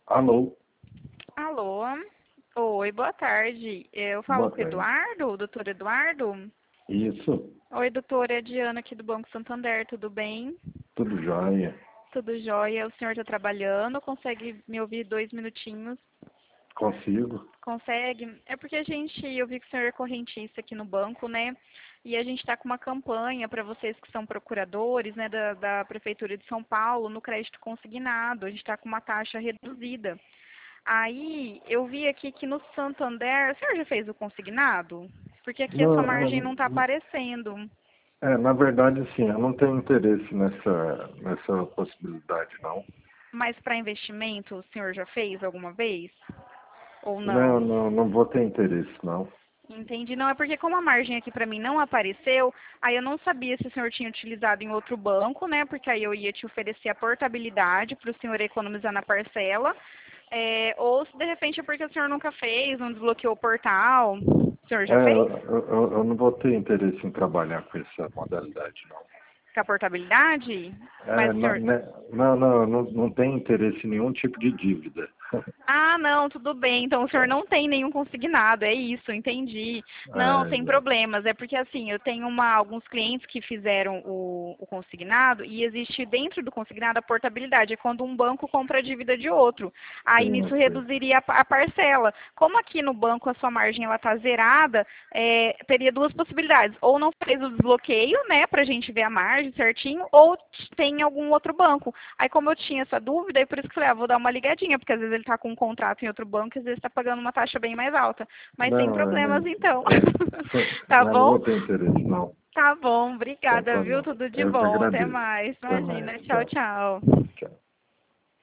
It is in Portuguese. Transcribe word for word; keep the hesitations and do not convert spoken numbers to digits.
Alô, Alô? Oi, boa tarde. Eu falo boa com o tarde. Eduardo, o doutor Eduardo? Isso, Oi, doutor, é a Diana aqui do Banco Santander, tudo bem? tudo jóia. Tudo jóia? O senhor está trabalhando? Consegue me ouvir dois minutinhos? Consigo? Consegue? É porque a gente, eu vi que o senhor é correntista aqui no banco, né? E a gente está com uma campanha para vocês que são procuradores, né, da, da Prefeitura de São Paulo, no crédito consignado. A gente está com uma taxa reduzida. Aí, eu vi aqui que no Santander, o senhor já fez o consignado? Porque aqui a sua Não, margem não está é, aparecendo. é, na verdade, sim, eu não tenho interesse nessa, nessa possibilidade, não. Mas para investimento, o senhor já fez alguma vez? Ou Não, não? não, não vou ter interesse, não. Entendi. Não, é porque como a margem aqui para mim não apareceu, aí eu não sabia se o senhor tinha utilizado em outro banco, né? Porque aí eu ia te oferecer a portabilidade para o senhor economizar na parcela. É, ou se de repente é porque o senhor nunca fez, não desbloqueou o portal. O senhor É, já fez? eu, eu, eu não vou ter interesse em trabalhar com essa modalidade, não. Com a portabilidade? É, Mas o não, senhor. né, não, não, não, não tenho interesse em nenhum tipo de dívida. Ah, não, tudo bem. Então o senhor não tem nenhum consignado, é isso, entendi. Não, É, sem problemas. É porque assim, eu tenho uma, alguns clientes que fizeram o, o consignado e existe dentro do consignado a portabilidade. É quando um banco compra a dívida de outro. Aí sim, eu nisso sei. reduziria a, a parcela. Como aqui no banco a sua margem ela está zerada, é, teria duas possibilidades. Ou não fez o desbloqueio, né, para a gente ver a margem certinho, ou tem algum outro banco. Aí como eu tinha essa dúvida, é por isso que eu falei, ah, vou dar uma ligadinha, porque às vezes ele está com um contrato em outro banco e às vezes está pagando uma taxa bem mais alta. Mas sem Não, problemas é, então. é, Tá não, não bom? vou ter interesse, não. Tá bom, Então obrigada, tá viu? bom. Tudo de Eu que bom. Até agradeço. mais. Até mais. Imagina. Tchau, Tchau. tchau. Tchau.